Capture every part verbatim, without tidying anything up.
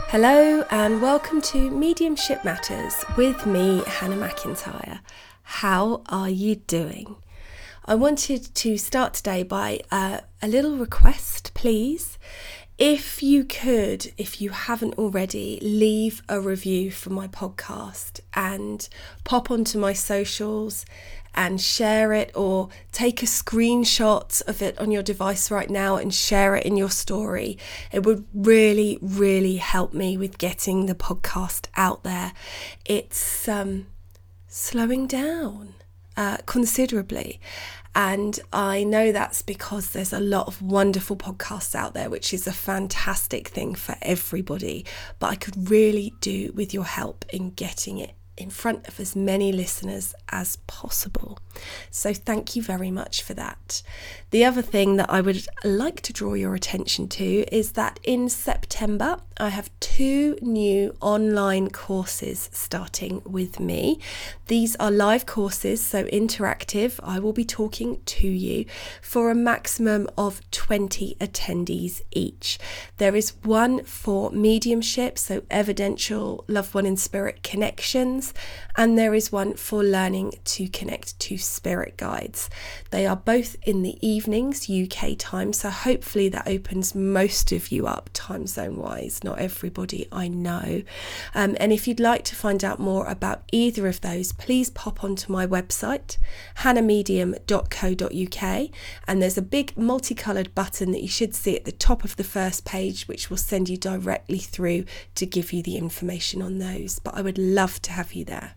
Hello and welcome to Mediumship Matters with me, Hannah McIntyre. How are you doing? I wanted to start today by uh, a little request, please. If you could, if you haven't already, leave a review for my podcast and pop onto my socials and share it, or take a screenshot of it on your device right now and share it in your story. It would really, really help me with getting the podcast out there. It's um, slowing down uh, considerably. And I know that's because there's a lot of wonderful podcasts out there, which is a fantastic thing for everybody. But I could really do with your help in getting it in front of as many listeners as possible. So thank you very much for that. The other thing that I would like to draw your attention to is that in September I have two new online courses starting with me. These are live courses, so interactive. I will be talking to you for a maximum of twenty attendees each. There is one for mediumship, so evidential loved one in spirit connections, and there is one for learning to connect to spirit guides. They are both in the evenings U K time, so hopefully that opens most of you up time zone wise, not everybody, I know. Um, and if you'd like to find out more about either of those, please pop onto my website hannah medium dot co dot uk, and there's a big multicoloured button that you should see at the top of the first page, which will send you directly through to give you the information on those. But I would love to have you there.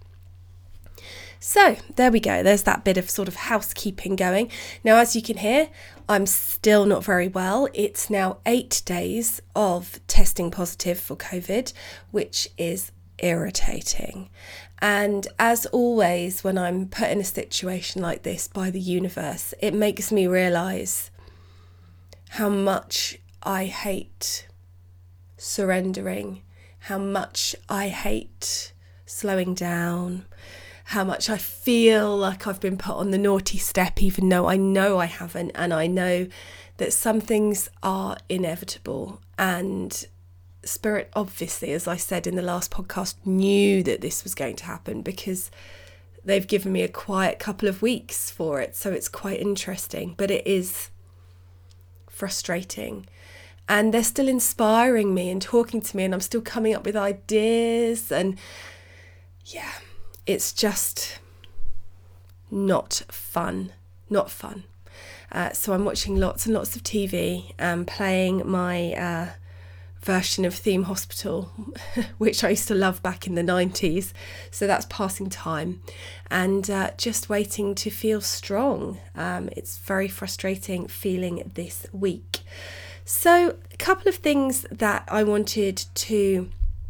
So there we go, there's that bit of sort of housekeeping going. Now, as you can hear, I'm still not very well. It's now eight days of testing positive for COVID, which is irritating. And as always, when I'm put in a situation like this by the universe, it makes me realise how much I hate surrendering, how much I hate slowing down, how much I feel like I've been put on the naughty step, even though I know I haven't. And I know that some things are inevitable. And Spirit, obviously, as I said in the last podcast, knew that this was going to happen because they've given me a quiet couple of weeks for it. So it's quite interesting, but it is frustrating. And they're still inspiring me and talking to me, and I'm still coming up with ideas. And yeah, it's just not fun, not fun. Uh, so I'm watching lots and lots of T V and playing my uh, version of Theme Hospital, which I used to love back in the nineties. So that's passing time, and uh, just waiting to feel strong. Um, it's very frustrating feeling this week. So a couple of things that I wanted to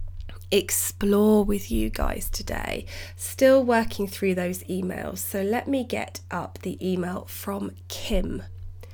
explore with you guys today. Still working through those emails, so let me get up the email from Kim.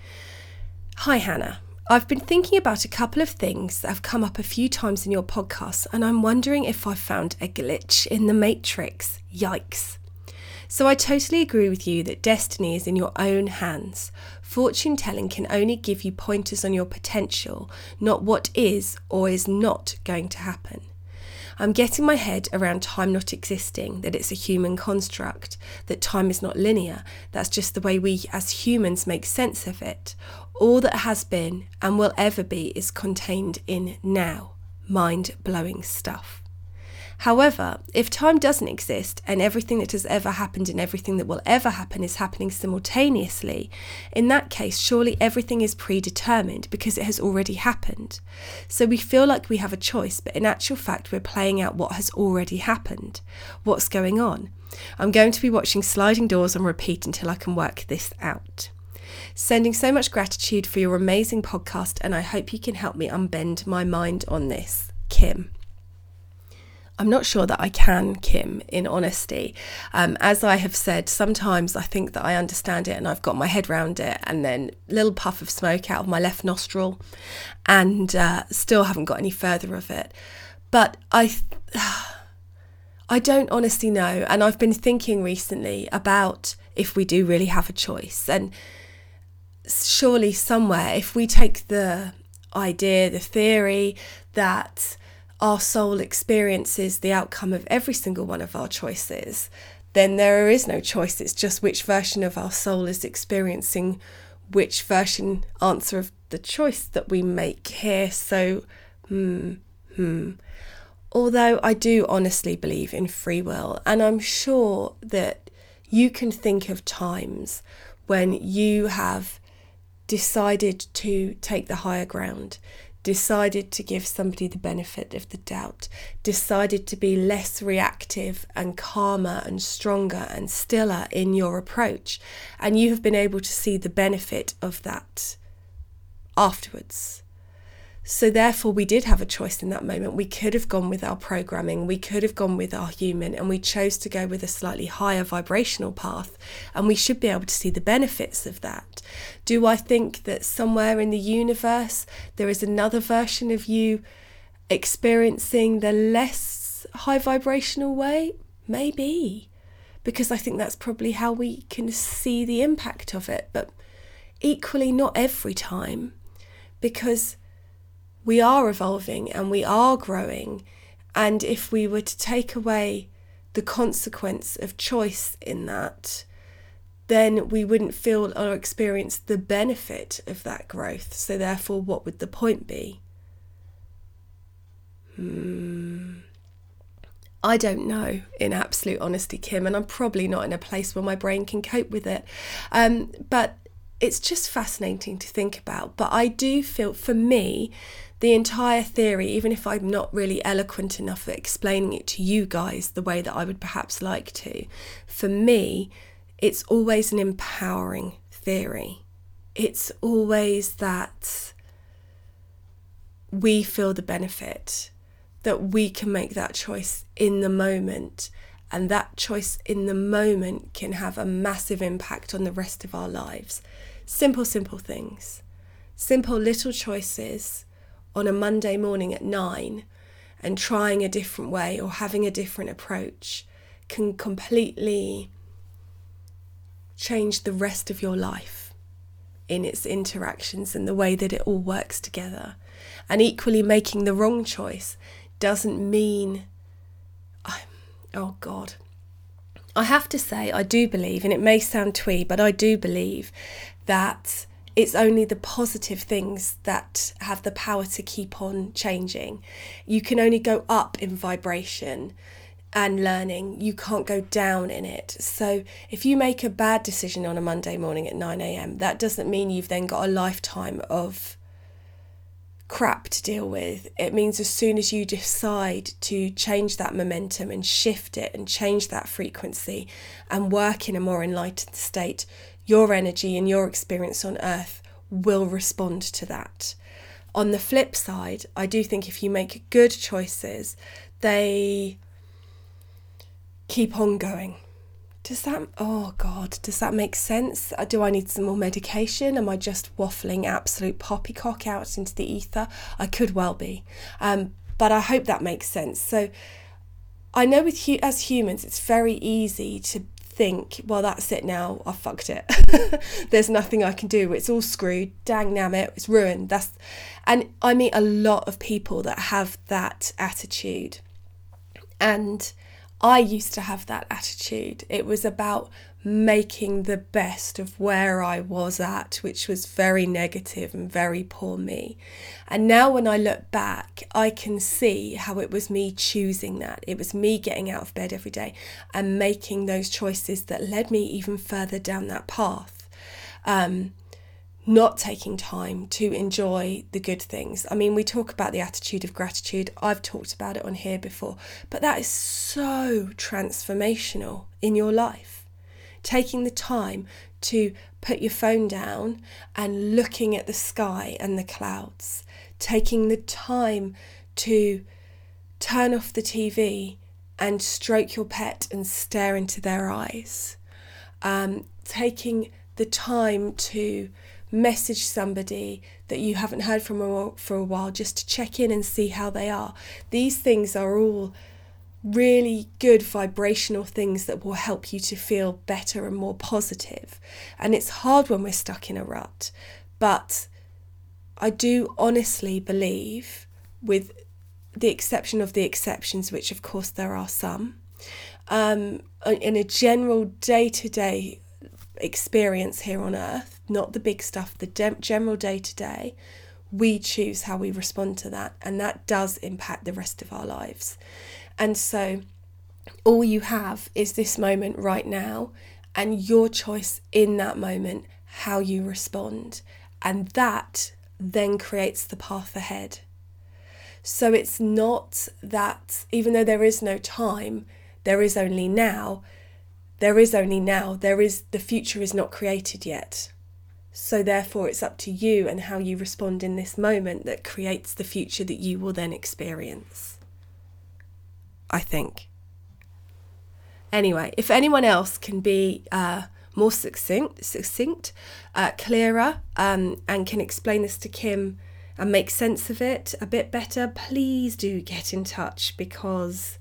Hi Hannah, I've been thinking about a couple of things that have come up a few times in your podcast, and I'm wondering if I've found a glitch in the matrix. Yikes. So I totally agree with you that destiny is in your own hands. Fortune telling can only give you pointers on your potential, not what is or is not going to happen. I'm getting my head around time not existing, that it's a human construct, that time is not linear, that's just the way we as humans make sense of it. All that has been and will ever be is contained in now. Mind-blowing stuff. However, if time doesn't exist and everything that has ever happened and everything that will ever happen is happening simultaneously, in that case, surely everything is predetermined because it has already happened. So we feel like we have a choice, but in actual fact, we're playing out what has already happened. What's going on? I'm going to be watching Sliding Doors on repeat until I can work this out. Sending so much gratitude for your amazing podcast, and I hope you can help me unbend my mind on this. Kim. I'm not sure that I can, Kim, in honesty. Um, as I have said, sometimes I think that I understand it and I've got my head around it, and then a little puff of smoke out of my left nostril, and uh, still haven't got any further of it. But I, I don't honestly know, and I've been thinking recently about if we do really have a choice. And surely somewhere, if we take the idea, the theory that our soul experiences the outcome of every single one of our choices, then there is no choice. It's just which version of our soul is experiencing which version answer of the choice that we make here. So, hmm, hmm. Although I do honestly believe in free will, and I'm sure that you can think of times when you have decided to take the higher ground, decided to give somebody the benefit of the doubt, decided to be less reactive and calmer and stronger and stiller in your approach, and you have been able to see the benefit of that afterwards. So therefore we did have a choice in that moment. We could have gone with our programming, we could have gone with our human, and we chose to go with a slightly higher vibrational path, and we should be able to see the benefits of that. Do I think that somewhere in the universe there is another version of you experiencing the less high vibrational way? Maybe, because I think that's probably how we can see the impact of it, but equally not every time, because we are evolving and we are growing, and if we were to take away the consequence of choice in that, then we wouldn't feel or experience the benefit of that growth. So therefore, what would the point be? Hmm. I don't know, in absolute honesty, Kim, and I'm probably not in a place where my brain can cope with it. Um, but it's just fascinating to think about. But I do feel, for me, the entire theory, even if I'm not really eloquent enough at explaining it to you guys the way that I would perhaps like to, for me, it's always an empowering theory. It's always that we feel the benefit, that we can make that choice in the moment, and that choice in the moment can have a massive impact on the rest of our lives. Simple, simple things. Simple little choices on a Monday morning at nine, and trying a different way or having a different approach can completely change the rest of your life in its interactions and the way that it all works together. And equally, making the wrong choice doesn't mean, oh God, I have to say, I do believe, and it may sound twee, but I do believe that it's only the positive things that have the power to keep on changing. You can only go up in vibration and learning. You can't go down in it. So if you make a bad decision on a Monday morning at nine a.m, that doesn't mean you've then got a lifetime of crap to deal with. It means as soon as you decide to change that momentum and shift it and change that frequency and work in a more enlightened state, your energy and your experience on earth will respond to that. On the flip side, I do think if you make good choices, they keep on going. Does that, oh God, does that make sense? Do I need some more medication? Am I just waffling absolute poppycock out into the ether? I could well be. Um, but I hope that makes sense. So I know with hu- as humans, it's very easy to think, well, that's it now, I fucked it. There's nothing I can do. It's all screwed. Dang damn it, it's ruined. That's, and I meet a lot of people that have that attitude. And I used to have that attitude. It was about making the best of where I was at, which was very negative and very poor me. And now when I look back, I can see how it was me choosing that. It was me getting out of bed every day and making those choices that led me even further down that path. Um, not taking time to enjoy the good things. I mean, we talk about the attitude of gratitude. I've talked about it on here before, but that is so transformational in your life. Taking the time to put your phone down and looking at the sky and the clouds. Taking the time to turn off the T V and stroke your pet and stare into their eyes. Um, taking the time to message somebody that you haven't heard from for a while just to check in and see how they are. These things are all really good vibrational things that will help you to feel better and more positive. And it's hard when we're stuck in a rut, but I do honestly believe, with the exception of the exceptions, which of course there are some, um, in a general day-to-day experience here on earth, not the big stuff, the de- general day-to-day, we choose how we respond to that, and that does impact the rest of our lives. And so all you have is this moment right now and your choice in that moment, how you respond, and that then creates the path ahead. So it's not that even though there is no time, there is only now. There is only now. There is the future is not created yet. So therefore it's up to you and how you respond in this moment that creates the future that you will then experience, I think. Anyway, if anyone else can be uh, more succinct, succinct, uh, clearer, um, and can explain this to Kim and make sense of it a bit better, please do get in touch, because,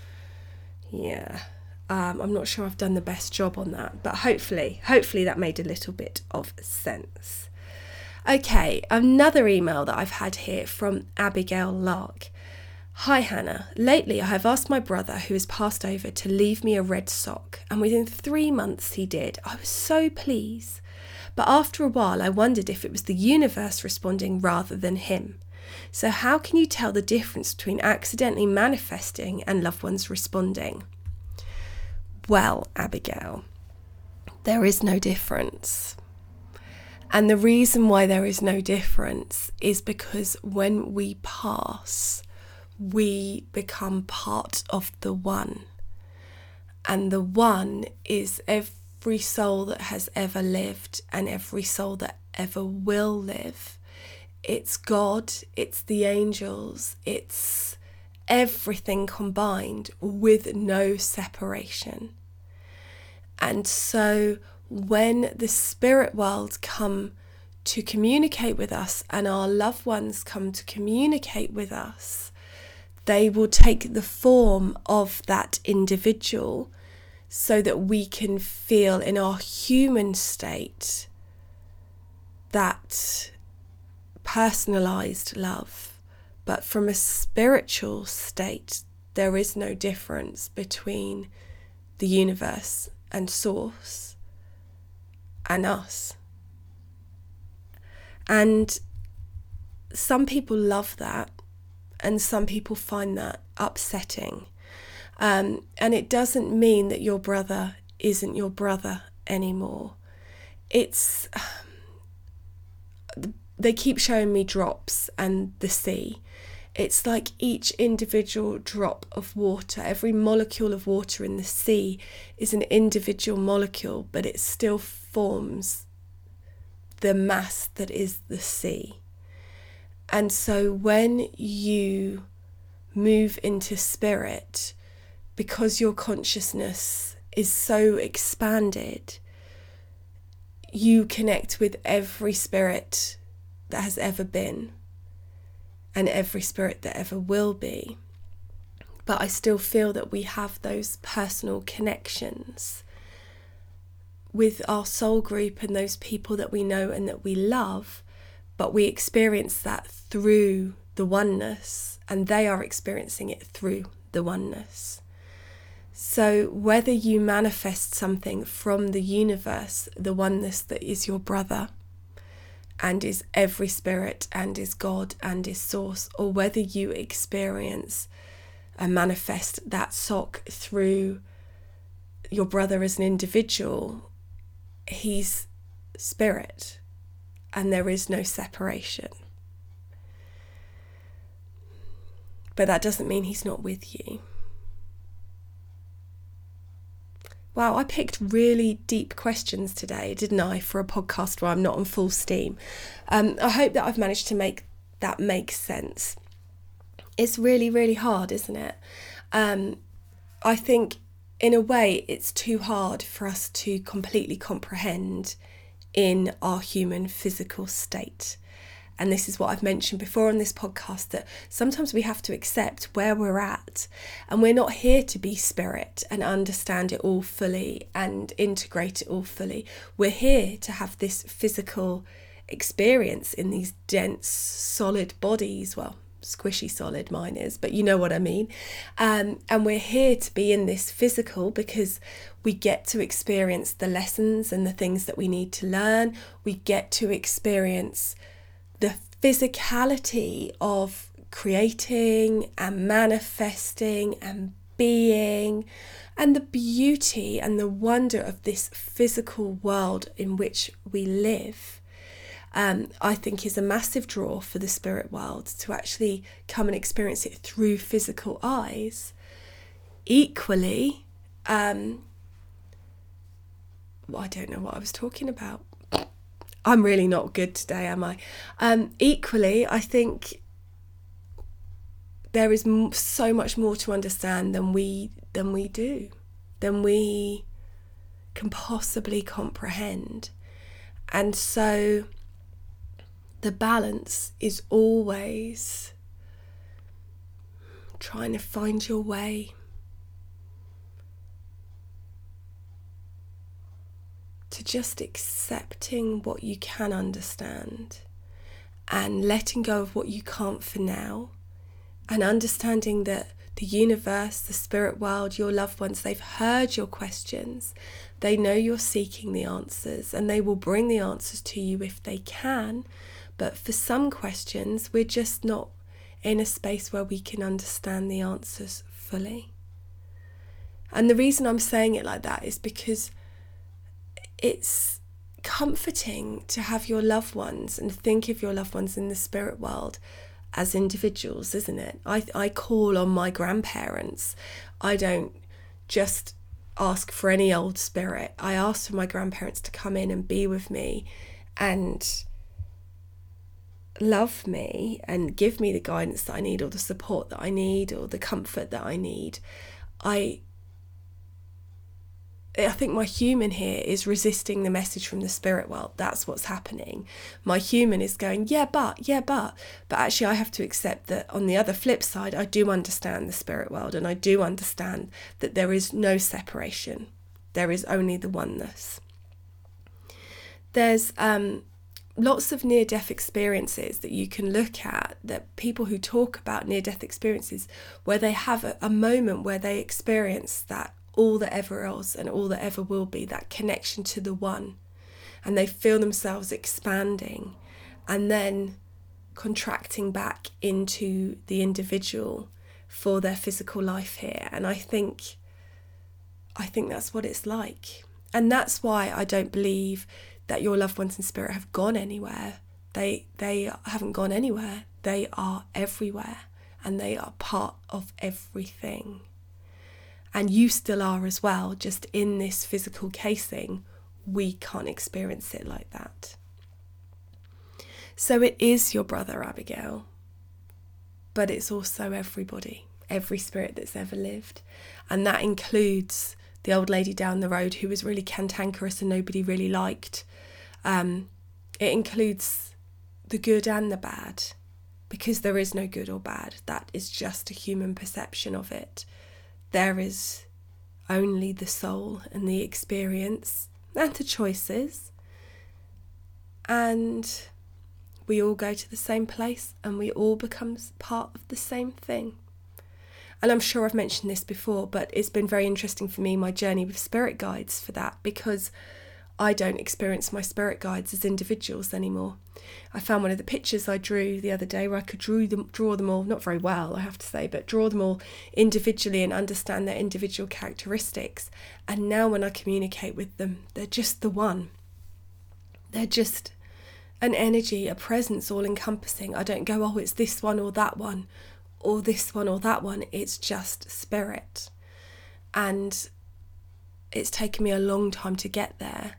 yeah, um, I'm not sure I've done the best job on that, but hopefully, hopefully that made a little bit of sense. Okay, another email that I've had here from Abigail Lark. Hi Hannah, lately I have asked my brother, who has passed over, to leave me a red sock, and within three months he did. I was so pleased. But after a while I wondered if it was the universe responding rather than him. So how can you tell the difference between accidentally manifesting and loved ones responding? Well, Abigail, there is no difference. And the reason why there is no difference is because when we pass, we become part of the one. And the one is every soul that has ever lived and every soul that ever will live. It's God, it's the angels, it's everything combined with no separation. And so when the spirit world come to communicate with us and our loved ones come to communicate with us, they will take the form of that individual so that we can feel in our human state that personalized love. But from a spiritual state, there is no difference between the universe and source and us. And some people love that, and some people find that upsetting. Um, and it doesn't mean that your brother isn't your brother anymore. It's, they keep showing me drops and the sea. It's like each individual drop of water, every molecule of water in the sea is an individual molecule, but it still forms the mass that is the sea. And so when you move into spirit, because your consciousness is so expanded, you connect with every spirit that has ever been and every spirit that ever will be. But I still feel that we have those personal connections with our soul group and those people that we know and that we love, but we experience that through the oneness, and they are experiencing it through the oneness. So whether you manifest something from the universe, the oneness that is your brother and is every spirit and is God and is source, or whether you experience and manifest that sock through your brother as an individual, he's spirit and there is no separation. But that doesn't mean he's not with you. Wow, I picked really deep questions today, didn't I, for a podcast where I'm not on full steam. Um, I hope that I've managed to make that make sense. It's really, really hard, isn't it? Um, I think in a way it's too hard for us to completely comprehend in our human physical state. And this is what I've mentioned before on this podcast, that sometimes we have to accept where we're at, and we're not here to be spirit and understand it all fully and integrate it all fully. We're here to have this physical experience in these dense, solid bodies, well, squishy solid, mine is, but you know what I mean. Um, and we're here to be in this physical because we get to experience the lessons and the things that we need to learn. We get to experience the physicality of creating and manifesting and being, and the beauty and the wonder of this physical world in which we live. Um, I think is a massive draw for the spirit world to actually come and experience it through physical eyes. Equally, um, I don't know what I was talking about. I'm really not good today, am I? Um, equally, I think there is so much more to understand than we than we do, than we can possibly comprehend. And so the balance is always trying to find your way, to just accepting what you can understand and letting go of what you can't for now, and understanding that the universe, the spirit world, your loved ones, they've heard your questions. They know you're seeking the answers, and they will bring the answers to you if they can. But for some questions, we're just not in a space where we can understand the answers fully. And the reason I'm saying it like that is because it's comforting to have your loved ones and think of your loved ones in the spirit world as individuals, isn't it? I I call on my grandparents. I don't just ask for any old spirit. I ask for my grandparents to come in and be with me and love me and give me the guidance that I need, or the support that I need, or the comfort that I need. I I think my human here is resisting the message from the spirit world. That's what's happening. My human is going, yeah, but, yeah, but. But actually I have to accept that on the other flip side, I do understand the spirit world, and I do understand that there is no separation. There is only the oneness. There's um, lots of near-death experiences that you can look at, that people who talk about near-death experiences, where they have a, a moment where they experience that all that ever else and all that ever will be, that connection to the one, and they feel themselves expanding and then contracting back into the individual for their physical life here. And I think I think that's what it's like. And that's why I don't believe that your loved ones in spirit have gone anywhere. They they haven't gone anywhere. They are everywhere, and they are part of everything. And you still are as well, just in this physical casing. We can't experience it like that. So it is your brother, Abigail, but it's also everybody, every spirit that's ever lived. And that includes the old lady down the road who was really cantankerous and nobody really liked. Um, it includes the good and the bad, because there is no good or bad. That is just a human perception of it. There is only the soul and the experience and the choices. And we all go to the same place, and we all become part of the same thing. And I'm sure I've mentioned this before, but it's been very interesting for me, my journey with spirit guides, for that, because I don't experience my spirit guides as individuals anymore. I found one of the pictures I drew the other day where I could draw them, draw them all, not very well, I have to say, but draw them all individually and understand their individual characteristics. And now when I communicate with them, they're just the one. They're just an energy, a presence, all encompassing. I don't go, oh, it's this one or that one, or this one or that one. It's just spirit. And it's taken me a long time to get there,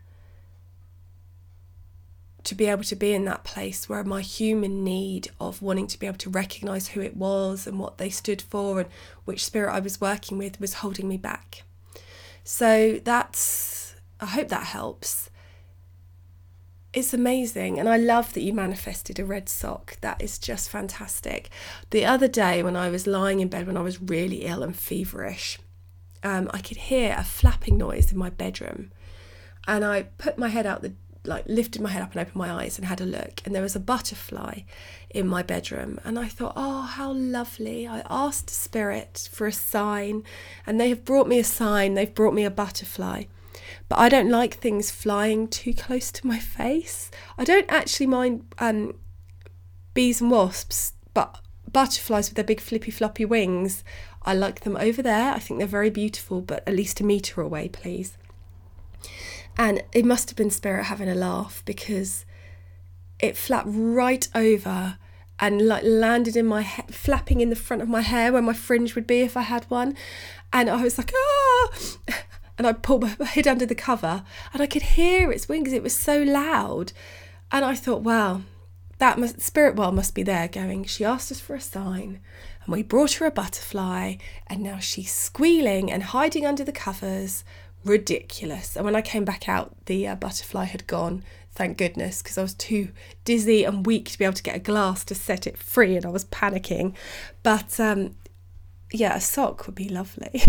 to be able to be in that place where my human need of wanting to be able to recognise who it was and what they stood for and which spirit I was working with was holding me back. So that's, I hope that helps. It's amazing, and I love that you manifested a red sock. That is just fantastic. The other day when I was lying in bed, when I was really ill and feverish, um, I could hear a flapping noise in my bedroom, and I put my head out the like lifted my head up and opened my eyes and had a look, and there was a butterfly in my bedroom, and I thought, oh, how lovely. I asked Spirit for a sign, and they have brought me a sign. They've brought me a butterfly. But I don't like things flying too close to my face. I don't actually mind um, bees and wasps, but butterflies with their big flippy floppy wings, I like them over there. I think they're very beautiful, but at least a metre away, please. And it must have been Spirit having a laugh, because it flapped right over and like landed in my head, flapping in the front of my hair where my fringe would be if I had one. And I was like, ah! And I pulled my head under the cover, and I could hear its wings. It was so loud. And I thought, wow, that must, Spirit World must be there going, she asked us for a sign, and we brought her a butterfly, and now she's squealing and hiding under the covers. Ridiculous. And when I came back out, the uh, butterfly had gone, thank goodness, because I was too dizzy and weak to be able to get a glass to set it free, and I was panicking. But um, yeah, a sock would be lovely.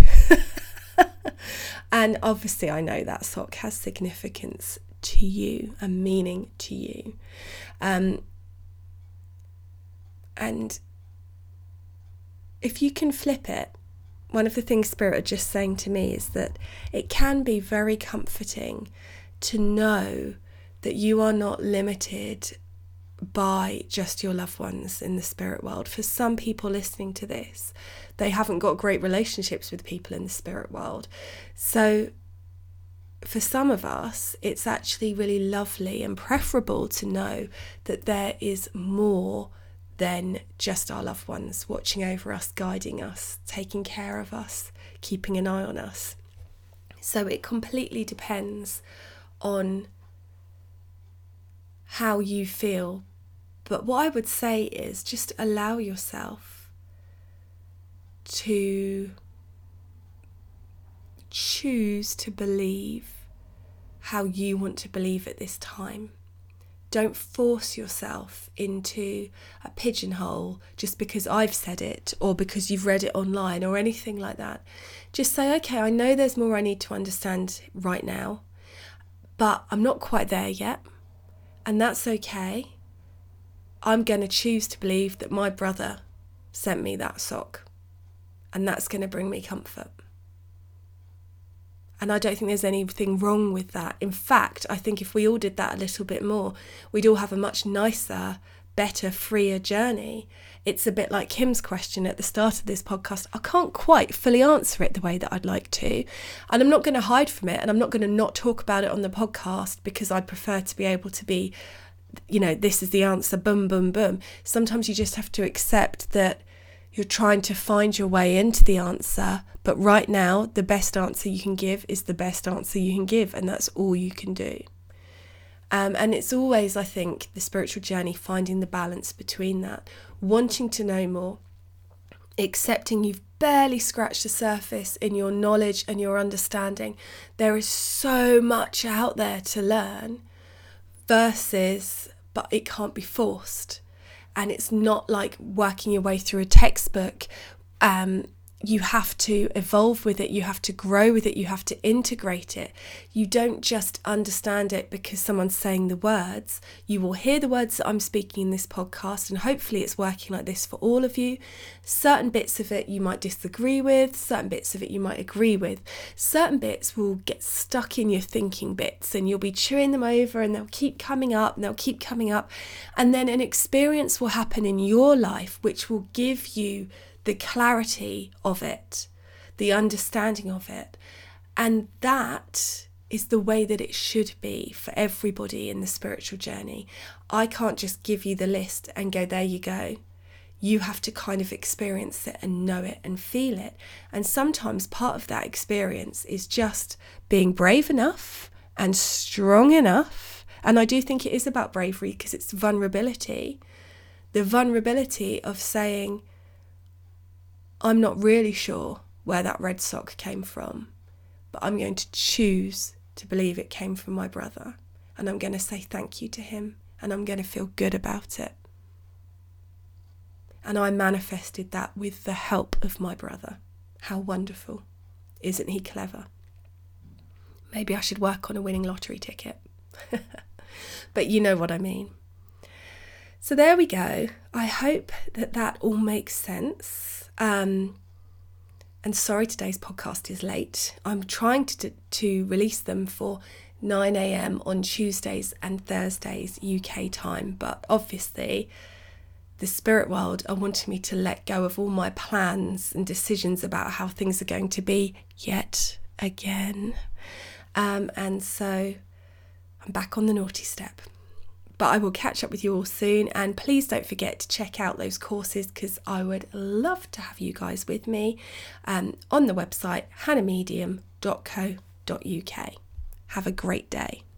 And obviously I know that sock has significance to you and meaning to you. Um, and if you can flip it, one of the things Spirit are just saying to me is that it can be very comforting to know that you are not limited by just your loved ones in the spirit world. For some people listening to this, they haven't got great relationships with people in the spirit world. So for some of us, it's actually really lovely and preferable to know that there is more than just our loved ones watching over us, guiding us, taking care of us, keeping an eye on us. So it completely depends on how you feel. But what I would say is just allow yourself to choose to believe how you want to believe at this time. Don't force yourself into a pigeonhole just because I've said it or because you've read it online or anything like that. Just say, okay, I know there's more I need to understand right now, but I'm not quite there yet, and that's okay. I'm going to choose to believe that my brother sent me that sock, and that's going to bring me comfort. And I don't think there's anything wrong with that. In fact, I think if we all did that a little bit more, we'd all have a much nicer, better, freer journey. It's a bit like Kim's question at the start of this podcast. I can't quite fully answer it the way that I'd like to. And I'm not going to hide from it, and I'm not going to not talk about it on the podcast because I prefer to be able to be, you know, this is the answer, boom, boom, boom. Sometimes you just have to accept that you're trying to find your way into the answer, but right now the best answer you can give is the best answer you can give, and that's all you can do. Um, and it's always, I think, the spiritual journey, finding the balance between that, wanting to know more, accepting you've barely scratched the surface in your knowledge and your understanding. There is so much out there to learn, versus, but it can't be forced. And it's not like working your way through a textbook. Um, you have to evolve with it. You have to grow with it. You have to integrate it. You don't just understand it because someone's saying the words. You will hear the words that I'm speaking in this podcast, and hopefully it's working like this for all of you. Certain bits of it you might disagree with. Certain bits of it you might agree with. Certain bits will get stuck in your thinking bits, and you'll be chewing them over, and they'll keep coming up and they'll keep coming up. And then an experience will happen in your life which will give you the clarity of it, the understanding of it. And that is the way that it should be for everybody in the spiritual journey. I can't just give you the list and go, there you go. You have to kind of experience it and know it and feel it. And sometimes part of that experience is just being brave enough and strong enough. And I do think it is about bravery, because it's vulnerability. The vulnerability of saying, I'm not really sure where that red sock came from, but I'm going to choose to believe it came from my brother, and I'm going to say thank you to him, and I'm going to feel good about it. And I manifested that with the help of my brother. How wonderful. Isn't he clever? Maybe I should work on a winning lottery ticket. but you know what I mean. So there we go. I hope that that all makes sense. Um, and sorry today's podcast is late. I'm trying to to release them for nine a.m. on Tuesdays and Thursdays U K time, but obviously the spirit world are wanting me to let go of all my plans and decisions about how things are going to be yet again. Um, and so I'm back on the naughty step. But I will catch up with you all soon, and please don't forget to check out those courses, because I would love to have you guys with me um, on the website hannah medium dot co dot uk. Have a great day.